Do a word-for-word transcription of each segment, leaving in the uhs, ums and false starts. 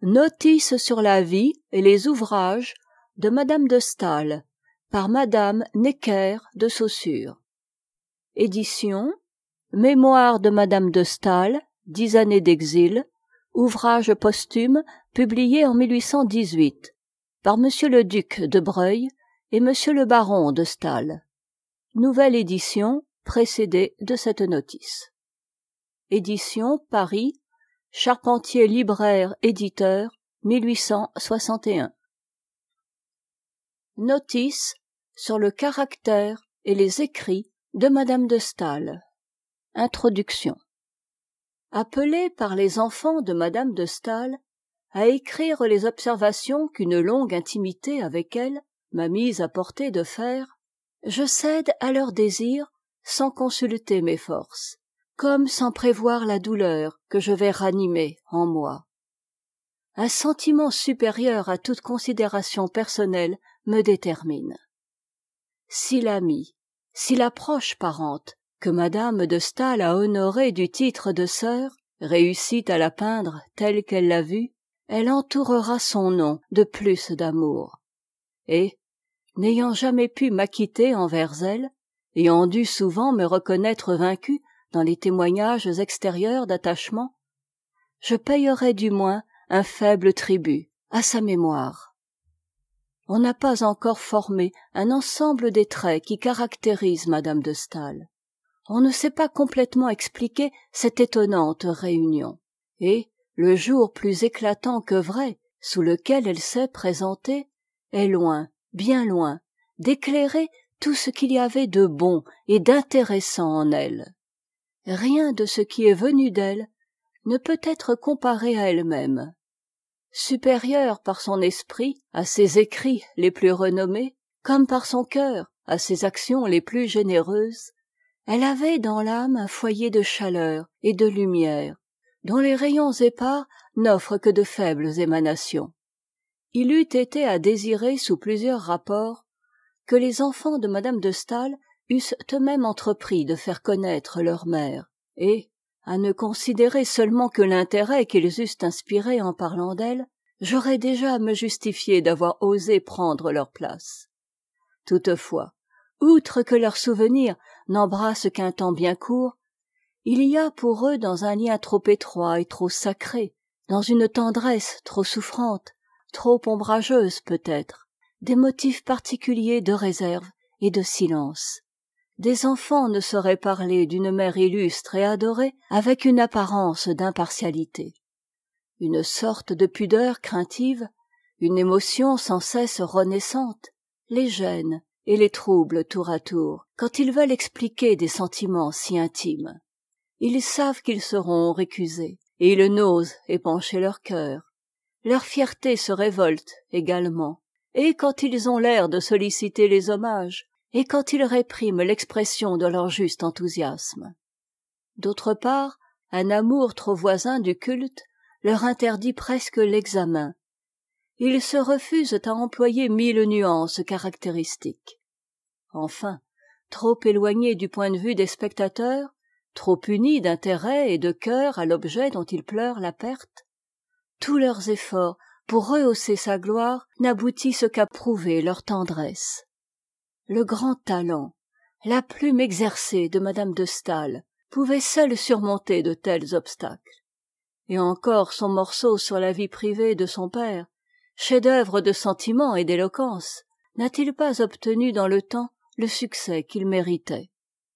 Notice sur la vie et les ouvrages de Madame de Staël par Madame Necker de Saussure. Édition Mémoires de Madame de Staël, dix années d'exil, ouvrage posthume publié en mille huit cent dix-huit par Monsieur le Duc de Breuil et Monsieur le Baron de Staël. Nouvelle édition précédée de cette notice. Édition Paris, Charpentier libraire éditeur, mille huit cent soixante et un. Notice sur le caractère et les écrits de Madame de Staël. Introduction. Appelée par les enfants de Madame de Staël à écrire les observations qu'une longue intimité avec elle m'a mise à portée de faire, je cède à leur désir sans consulter mes forces, comme sans prévoir la douleur que je vais ranimer en moi. Un sentiment supérieur à toute considération personnelle me détermine. Si l'amie, si la proche parente que Madame de Staël a honorée du titre de sœur réussit à la peindre telle qu'elle l'a vue, elle entourera son nom de plus d'amour. Et, n'ayant jamais pu m'acquitter envers elle, ayant dû souvent me reconnaître vaincu dans les témoignages extérieurs d'attachement, je payerai du moins un faible tribut à sa mémoire. On n'a pas encore formé un ensemble des traits qui caractérisent Madame de Staël. On ne sait pas complètement expliquer cette étonnante réunion. Et le jour plus éclatant que vrai, sous lequel elle s'est présentée, est loin, bien loin, d'éclairer tout ce qu'il y avait de bon et d'intéressant en elle. Rien de ce qui est venu d'elle ne peut être comparé à elle-même. Supérieure par son esprit à ses écrits les plus renommés, comme par son cœur à ses actions les plus généreuses, elle avait dans l'âme un foyer de chaleur et de lumière, dont les rayons épars n'offrent que de faibles émanations. Il eût été à désirer sous plusieurs rapports que les enfants de Madame de Staël eussent eux-mêmes entrepris de faire connaître leur mère, et, à ne considérer seulement que l'intérêt qu'ils eussent inspiré en parlant d'elle, j'aurais déjà à me justifier d'avoir osé prendre leur place. Toutefois, outre que leur souvenir n'embrasse qu'un temps bien court, il y a pour eux dans un lien trop étroit et trop sacré, dans une tendresse trop souffrante, trop ombrageuse peut-être, des motifs particuliers de réserve et de silence. Des enfants ne sauraient parler d'une mère illustre et adorée avec une apparence d'impartialité. Une sorte de pudeur craintive, une émotion sans cesse renaissante, les gêne et les trouble tour à tour quand ils veulent expliquer des sentiments si intimes. Ils savent qu'ils seront récusés et ils n'osent épancher leur cœur. Leur fierté se révolte également, et quand ils ont l'air de solliciter les hommages, et quand ils répriment l'expression de leur juste enthousiasme. D'autre part, un amour trop voisin du culte leur interdit presque l'examen. Ils se refusent à employer mille nuances caractéristiques. Enfin, trop éloignés du point de vue des spectateurs, trop unis d'intérêt et de cœur à l'objet dont ils pleurent la perte, tous leurs efforts pour rehausser sa gloire n'aboutissent qu'à prouver leur tendresse. Le grand talent, la plume exercée de Madame de Staël pouvait seul surmonter de tels obstacles. Et encore son morceau sur la vie privée de son père, chef-d'œuvre de sentiment et d'éloquence, n'a-t-il pas obtenu dans le temps le succès qu'il méritait?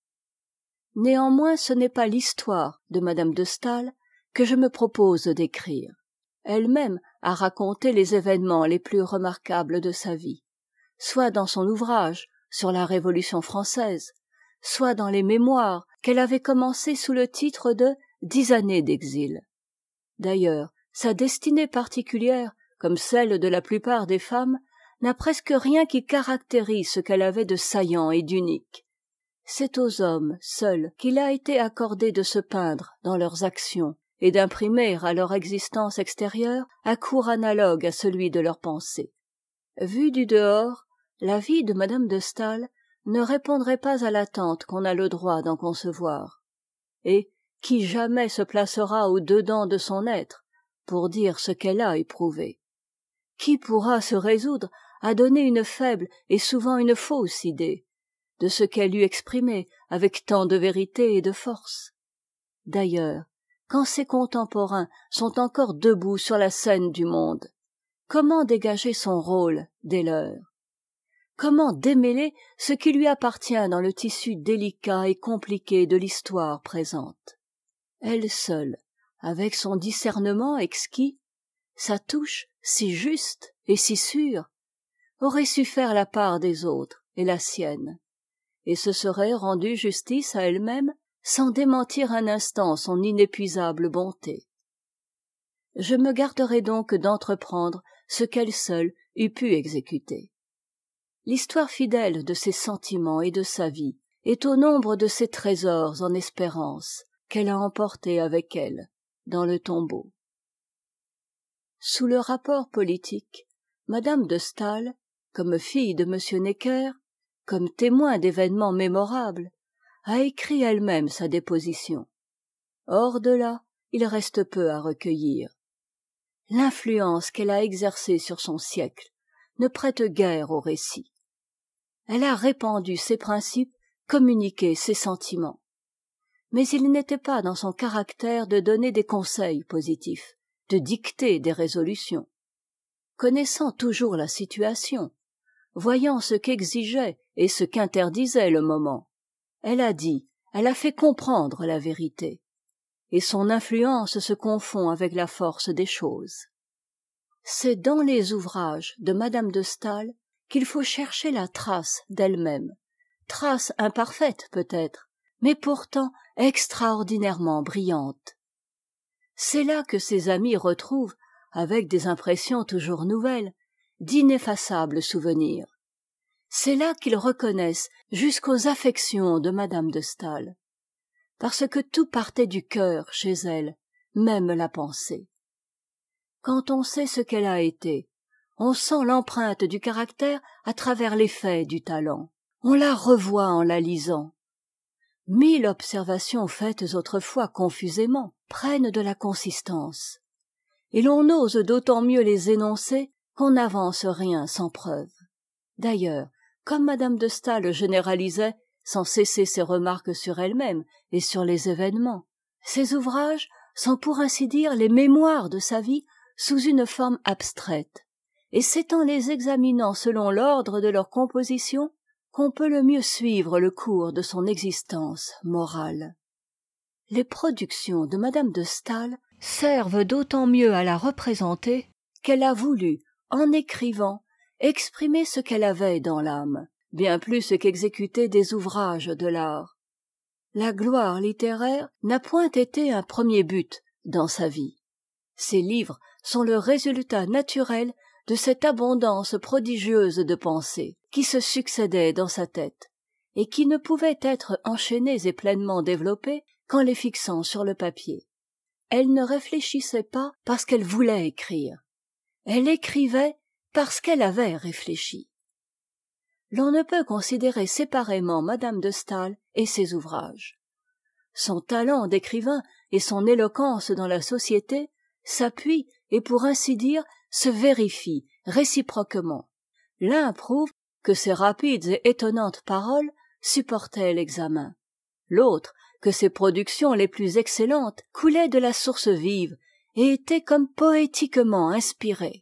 Néanmoins, ce n'est pas l'histoire de Madame de Staël que je me propose d'écrire. Elle-même a raconté les événements les plus remarquables de sa vie, soit dans son ouvrage sur la Révolution française, soit dans les mémoires qu'elle avait commencés sous le titre de Dix années d'exil. D'ailleurs, sa destinée particulière, comme celle de la plupart des femmes, n'a presque rien qui caractérise ce qu'elle avait de saillant et d'unique. C'est aux hommes seuls qu'il a été accordé de se peindre dans leurs actions et d'imprimer à leur existence extérieure un cours analogue à celui de leurs pensées. Vue du dehors, la vie de Madame de Staël ne répondrait pas à l'attente qu'on a le droit d'en concevoir. Et qui jamais se placera au dedans de son être pour dire ce qu'elle a éprouvé. Qui pourra se résoudre à donner une faible et souvent une fausse idée de ce qu'elle eût exprimé avec tant de vérité et de force? D'ailleurs, quand ses contemporains sont encore debout sur la scène du monde, comment dégager son rôle des leurs? Comment démêler ce qui lui appartient dans le tissu délicat et compliqué de l'histoire présente? Elle seule, avec son discernement exquis, sa touche si juste et si sûre, aurait su faire la part des autres et la sienne, et se serait rendu justice à elle-même sans démentir un instant son inépuisable bonté. Je me garderai donc d'entreprendre ce qu'elle seule eût pu exécuter. L'histoire fidèle de ses sentiments et de sa vie est au nombre de ses trésors en espérance qu'elle a emportés avec elle dans le tombeau. Sous le rapport politique, madame de Staël, comme fille de m Necker, comme témoin d'événements mémorables, a écrit elle-même sa déposition. Hors de là, il reste peu à recueillir. L'influence qu'elle a exercée sur son siècle ne prête guère au récit. Elle a répandu ses principes, communiqué ses sentiments. Mais il n'était pas dans son caractère de donner des conseils positifs, de dicter des résolutions. Connaissant toujours la situation, voyant ce qu'exigeait et ce qu'interdisait le moment, elle a dit, elle a fait comprendre la vérité, et son influence se confond avec la force des choses. C'est dans les ouvrages de madame de Staël qu'il faut chercher la trace d'elle-même, trace imparfaite peut-être, mais pourtant extraordinairement brillante. C'est là que ses amis retrouvent, avec des impressions toujours nouvelles, d'ineffaçables souvenirs. C'est là qu'ils reconnaissent jusqu'aux affections de madame de Staël, parce que tout partait du cœur chez elle, même la pensée. Quand on sait ce qu'elle a été, on sent l'empreinte du caractère à travers l'effet du talent. On la revoit en la lisant. Mille observations faites autrefois confusément prennent de la consistance, et l'on ose d'autant mieux les énoncer qu'on n'avance rien sans preuve. D'ailleurs, comme madame de Staël généralisait sans cesser ses remarques sur elle-même et sur les événements, ses ouvrages sont pour ainsi dire les mémoires de sa vie sous une forme abstraite, et c'est en les examinant selon l'ordre de leur composition qu'on peut le mieux suivre le cours de son existence morale. Les productions de madame de Staël servent d'autant mieux à la représenter qu'elle a voulu, en écrivant, exprimer ce qu'elle avait dans l'âme, bien plus qu'exécuter des ouvrages de l'art. La gloire littéraire n'a point été un premier but dans sa vie. Ses livres sont le résultat naturel de cette abondance prodigieuse de pensées qui se succédaient dans sa tête, et qui ne pouvaient être enchaînées et pleinement développées qu'en les fixant sur le papier. Elle ne réfléchissait pas parce qu'elle voulait écrire. Elle écrivait parce qu'elle avait réfléchi. L'on ne peut considérer séparément madame de Staël et ses ouvrages. Son talent d'écrivain et son éloquence dans la société s'appuient et pour ainsi dire se vérifient réciproquement. L'un prouve que ses rapides et étonnantes paroles supportaient l'examen, l'autre que ses productions les plus excellentes coulaient de la source vive et étaient comme poétiquement inspirées.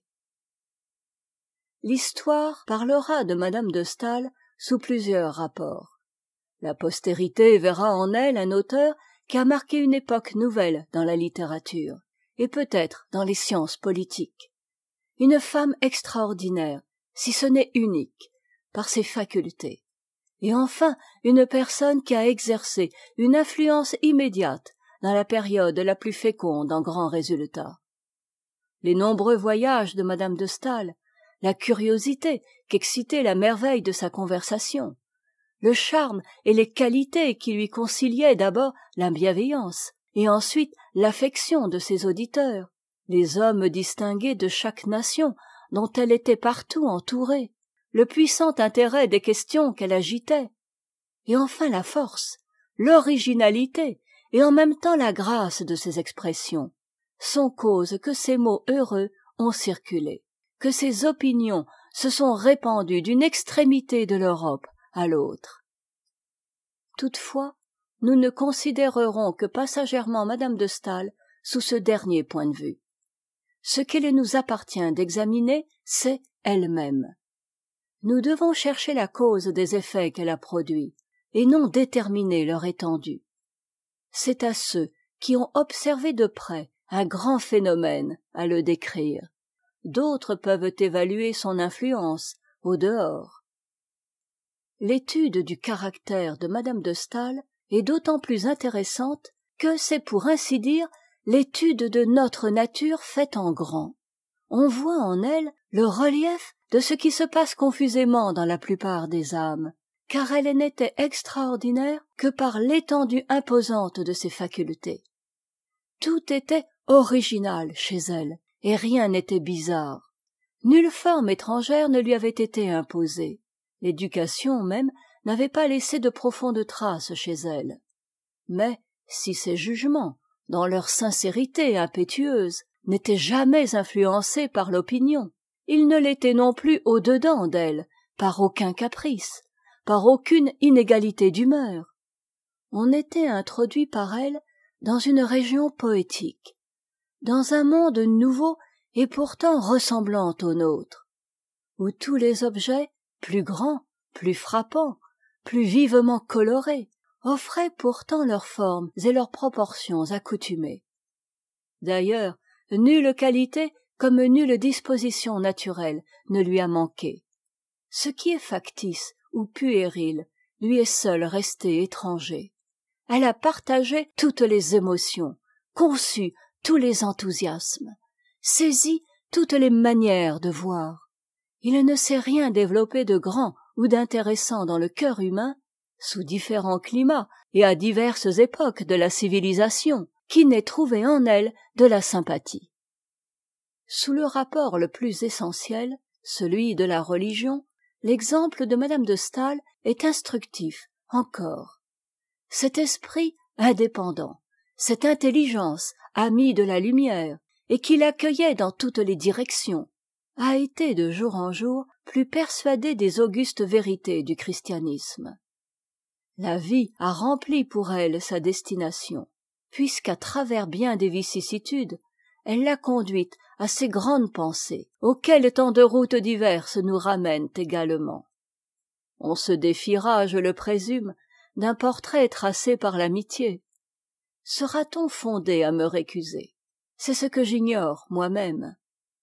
L'histoire parlera de madame de Staël sous plusieurs rapports. La postérité verra en elle un auteur qui a marqué une époque nouvelle dans la littérature, et peut-être dans les sciences politiques. Une femme extraordinaire, si ce n'est unique, par ses facultés. Et enfin, une personne qui a exercé une influence immédiate dans la période la plus féconde en grands résultats. Les nombreux voyages de madame de Staël, la curiosité qu'excitait la merveille de sa conversation, le charme et les qualités qui lui conciliaient d'abord la bienveillance et ensuite l'affection de ses auditeurs, les hommes distingués de chaque nation dont elle était partout entourée, le puissant intérêt des questions qu'elle agitait, et enfin la force, l'originalité et en même temps la grâce de ses expressions, sont cause que ces mots heureux ont circulé, que ces opinions se sont répandues d'une extrémité de l'Europe à l'autre. Toutefois, nous ne considérerons que passagèrement madame de Staël sous ce dernier point de vue. Ce qu'il nous appartient d'examiner, c'est elle-même. Nous devons chercher la cause des effets qu'elle a produits, et non déterminer leur étendue. C'est à ceux qui ont observé de près un grand phénomène à le décrire. D'autres peuvent évaluer son influence au dehors. L'étude du caractère de madame de Staël est d'autant plus intéressante que c'est pour ainsi dire l'étude de notre nature faite en grand. On voit en elle le relief de ce qui se passe confusément dans la plupart des âmes, car elle n'était extraordinaire que par l'étendue imposante de ses facultés. Tout était original chez elle, et rien n'était bizarre. Nulle forme étrangère ne lui avait été imposée. L'éducation même n'avait pas laissé de profondes traces chez elle. Mais si ses jugements, dans leur sincérité impétueuse, n'étaient jamais influencés par l'opinion, ils ne l'étaient non plus au-dedans d'elle, par aucun caprice, par aucune inégalité d'humeur. On était introduit par elle dans une région poétique, dans un monde nouveau et pourtant ressemblant au nôtre, où tous les objets, plus grands, plus frappants, plus vivement colorés, offraient pourtant leurs formes et leurs proportions accoutumées. D'ailleurs, nulle qualité comme nulle disposition naturelle ne lui a manqué. Ce qui est factice ou puéril lui est seul resté étranger. Elle a partagé toutes les émotions, conçu tous les enthousiasmes, saisi toutes les manières de voir. Il ne s'est rien développé de grand ou d'intéressant dans le cœur humain, sous différents climats et à diverses époques de la civilisation, qui n'ait trouvé en elle de la sympathie. Sous le rapport le plus essentiel, celui de la religion, l'exemple de madame de Staël est instructif encore. Cet esprit indépendant, cette intelligence amie de la lumière, et qui l'accueillait dans toutes les directions, a été de jour en jour plus persuadé des augustes vérités du christianisme. La vie a rempli pour elle sa destination, puisqu'à travers bien des vicissitudes, elle l'a conduite à ces grandes pensées, auxquelles tant de routes diverses nous ramènent également. On se défiera, je le présume, d'un portrait tracé par l'amitié. Sera-t-on fondé à me récuser? C'est ce que j'ignore moi-même.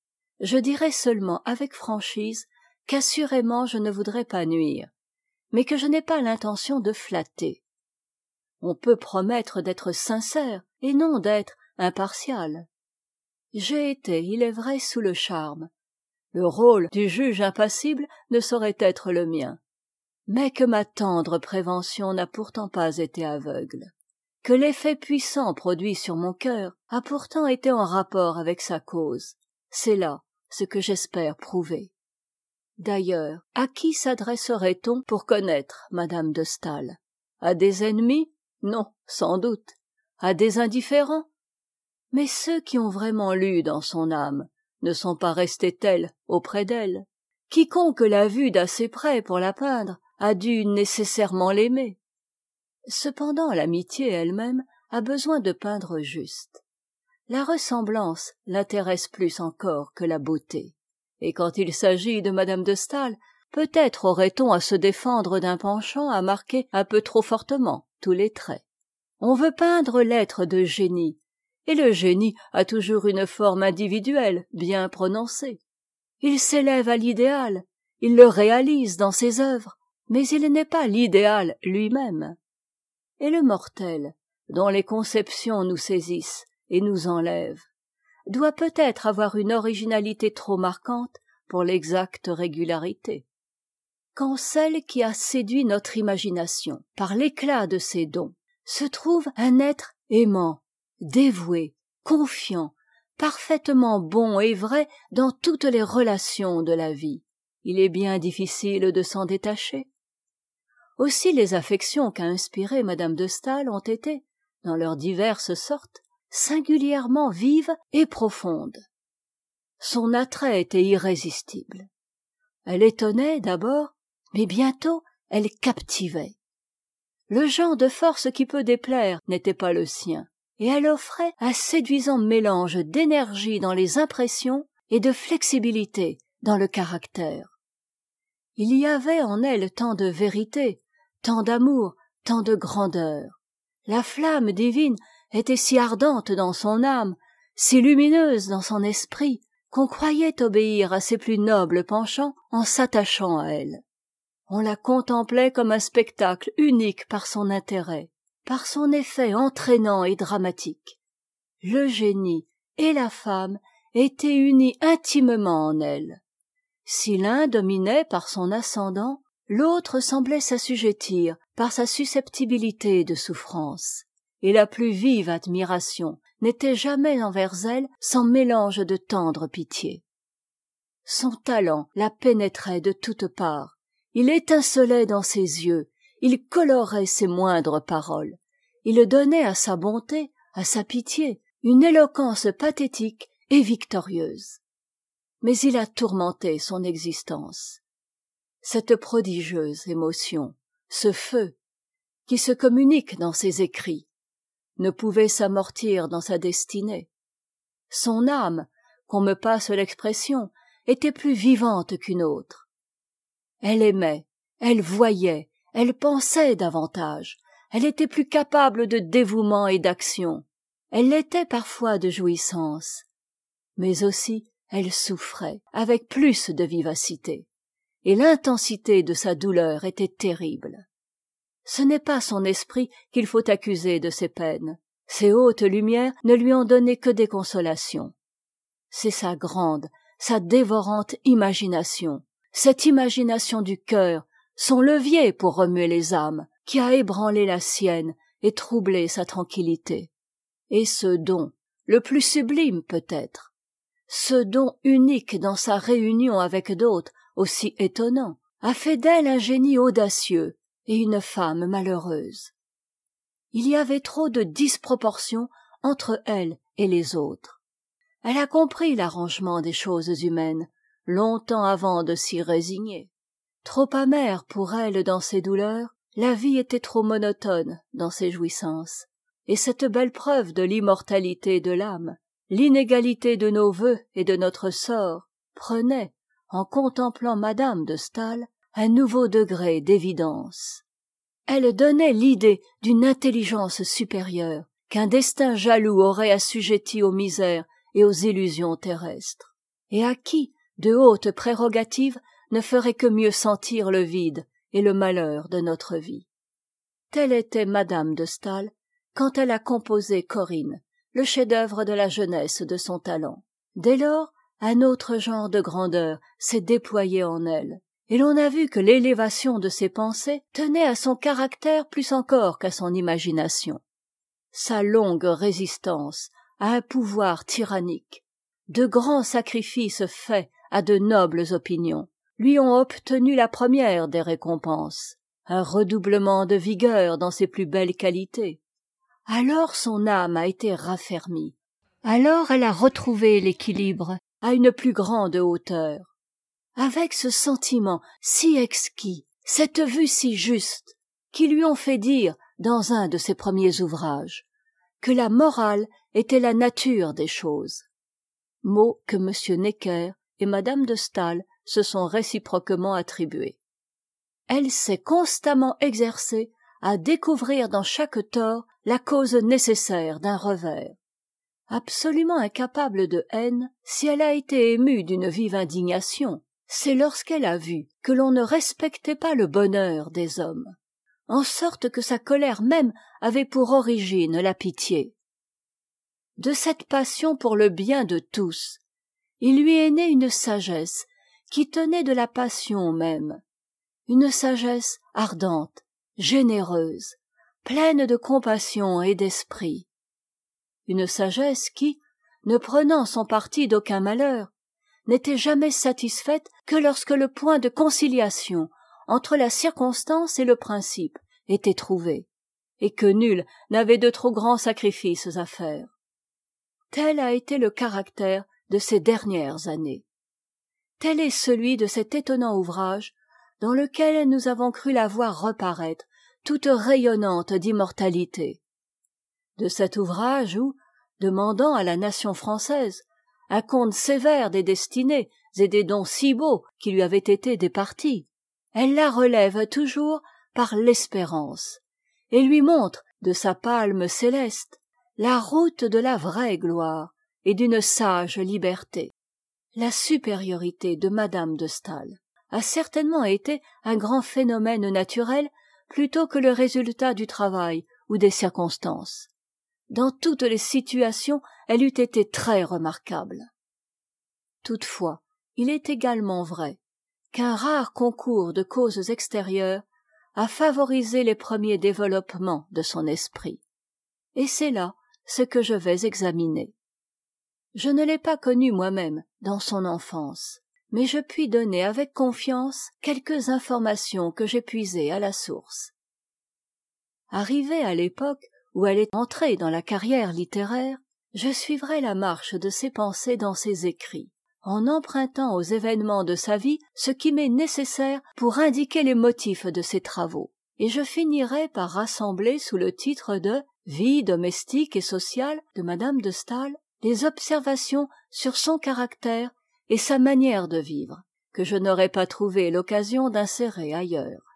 Je dirai seulement avec franchise qu'assurément je ne voudrais pas nuire, mais que je n'ai pas l'intention de flatter. On peut promettre d'être sincère et non d'être impartial. J'ai été, il est vrai, sous le charme. Le rôle du juge impassible ne saurait être le mien. Mais que ma tendre prévention n'a pourtant pas été aveugle. Que l'effet puissant produit sur mon cœur a pourtant été en rapport avec sa cause. C'est là ce que j'espère prouver. D'ailleurs, à qui s'adresserait-on pour connaître madame de Staël? À des ennemis? Non, sans doute. À des indifférents? Mais ceux qui ont vraiment lu dans son âme ne sont pas restés tels auprès d'elle. Quiconque l'a vue d'assez près pour la peindre a dû nécessairement l'aimer. Cependant, l'amitié elle-même a besoin de peindre juste. La ressemblance l'intéresse plus encore que la beauté. Et quand il s'agit de madame de Staël, peut-être aurait-on à se défendre d'un penchant à marquer un peu trop fortement tous les traits. On veut peindre l'être de génie, et le génie a toujours une forme individuelle bien prononcée. Il s'élève à l'idéal, il le réalise dans ses œuvres, mais il n'est pas l'idéal lui-même. Et le mortel, dont les conceptions nous saisissent et nous enlèvent, doit peut-être avoir une originalité trop marquante pour l'exacte régularité. Quand celle qui a séduit notre imagination par l'éclat de ses dons se trouve un être aimant, dévoué, confiant, parfaitement bon et vrai dans toutes les relations de la vie, il est bien difficile de s'en détacher. Aussi les affections qu'a inspirées madame de Staël ont été, dans leurs diverses sortes, singulièrement vive et profonde. Son attrait était irrésistible. Elle étonnait d'abord, mais bientôt elle captivait. Le genre de force qui peut déplaire n'était pas le sien, et elle offrait un séduisant mélange d'énergie dans les impressions et de flexibilité dans le caractère. Il y avait en elle tant de vérité, tant d'amour, tant de grandeur. La flamme divine était si ardente dans son âme, si lumineuse dans son esprit, qu'on croyait obéir à ses plus nobles penchants en s'attachant à elle. On la contemplait comme un spectacle unique par son intérêt, par son effet entraînant et dramatique. Le génie et la femme étaient unis intimement en elle. Si l'un dominait par son ascendant, l'autre semblait s'assujettir par sa susceptibilité de souffrance. Et la plus vive admiration n'était jamais envers elle sans mélange de tendre pitié. Son talent la pénétrait de toutes parts. Il étincelait dans ses yeux, il colorait ses moindres paroles. Il donnait à sa bonté, à sa pitié, une éloquence pathétique et victorieuse. Mais il a tourmenté son existence. Cette prodigieuse émotion, ce feu, qui se communique dans ses écrits, ne pouvait s'amortir dans sa destinée. Son âme, qu'on me passe l'expression, était plus vivante qu'une autre. Elle aimait, elle voyait, elle pensait davantage, elle était plus capable de dévouement et d'action, elle l'était parfois de jouissance, mais aussi elle souffrait avec plus de vivacité, et l'intensité de sa douleur était terrible. Ce n'est pas son esprit qu'il faut accuser de ses peines, ses hautes lumières ne lui ont donné que des consolations. C'est sa grande, sa dévorante imagination, cette imagination du cœur, son levier pour remuer les âmes, qui a ébranlé la sienne et troublé sa tranquillité. Et ce don, le plus sublime peut-être, ce don unique dans sa réunion avec d'autres aussi étonnants, a fait d'elle un génie audacieux et une femme malheureuse. Il y avait trop de disproportion entre elle et les autres. Elle a compris l'arrangement des choses humaines, longtemps avant de s'y résigner. Trop amère pour elle dans ses douleurs, la vie était trop monotone dans ses jouissances. Et cette belle preuve de l'immortalité de l'âme, l'inégalité de nos vœux et de notre sort, prenait, en contemplant Madame de Staël, un nouveau degré d'évidence. Elle donnait l'idée d'une intelligence supérieure, qu'un destin jaloux aurait assujettie aux misères et aux illusions terrestres, et à qui de hautes prérogatives ne feraient que mieux sentir le vide et le malheur de notre vie. Telle était Madame de Staël quand elle a composé Corinne, le chef-d'œuvre de la jeunesse de son talent. Dès lors, un autre genre de grandeur s'est déployé en elle, et l'on a vu que l'élévation de ses pensées tenait à son caractère plus encore qu'à son imagination. Sa longue résistance à un pouvoir tyrannique, de grands sacrifices faits à de nobles opinions, lui ont obtenu la première des récompenses, un redoublement de vigueur dans ses plus belles qualités. Alors son âme a été raffermie, alors elle a retrouvé l'équilibre à une plus grande hauteur. Avec ce sentiment si exquis, cette vue si juste, qui lui ont fait dire, dans un de ses premiers ouvrages, que la morale était la nature des choses. Mots que M. Necker et Madame de Staël se sont réciproquement attribués. Elle s'est constamment exercée à découvrir dans chaque tort la cause nécessaire d'un revers. Absolument incapable de haine, si elle a été émue d'une vive indignation, c'est lorsqu'elle a vu que l'on ne respectait pas le bonheur des hommes, en sorte que sa colère même avait pour origine la pitié. De cette passion pour le bien de tous, il lui est né une sagesse qui tenait de la passion même, une sagesse ardente, généreuse, pleine de compassion et d'esprit. Une sagesse qui, ne prenant son parti d'aucun malheur, n'était jamais satisfaite que lorsque le point de conciliation entre la circonstance et le principe était trouvé, et que nul n'avait de trop grands sacrifices à faire. tel a été le caractère de ces dernières années. Tel est celui de cet étonnant ouvrage dans lequel nous avons cru la voir reparaître toute rayonnante d'immortalité. De cet ouvrage où, demandant à la nation française un compte sévère des destinées et des dons si beaux qui lui avaient été départis, elle la relève toujours par l'espérance, et lui montre de sa palme céleste la route de la vraie gloire et d'une sage liberté. La supériorité de madame de Staël a certainement été un grand phénomène naturel plutôt que le résultat du travail ou des circonstances. Dans toutes les situations, elle eût été très remarquable. Toutefois, il est également vrai qu'un rare concours de causes extérieures a favorisé les premiers développements de son esprit. Et c'est là ce que je vais examiner. Je ne l'ai pas connue moi-même dans son enfance, mais je puis donner avec confiance quelques informations que j'ai puisées à la source. Arrivée à l'époque où elle est entrée dans la carrière littéraire, je suivrai la marche de ses pensées dans ses écrits, en empruntant aux événements de sa vie ce qui m'est nécessaire pour indiquer les motifs de ses travaux, et je finirai par rassembler sous le titre de Vie domestique et sociale de madame de Staël les observations sur son caractère et sa manière de vivre, que je n'aurais pas trouvé l'occasion d'insérer ailleurs.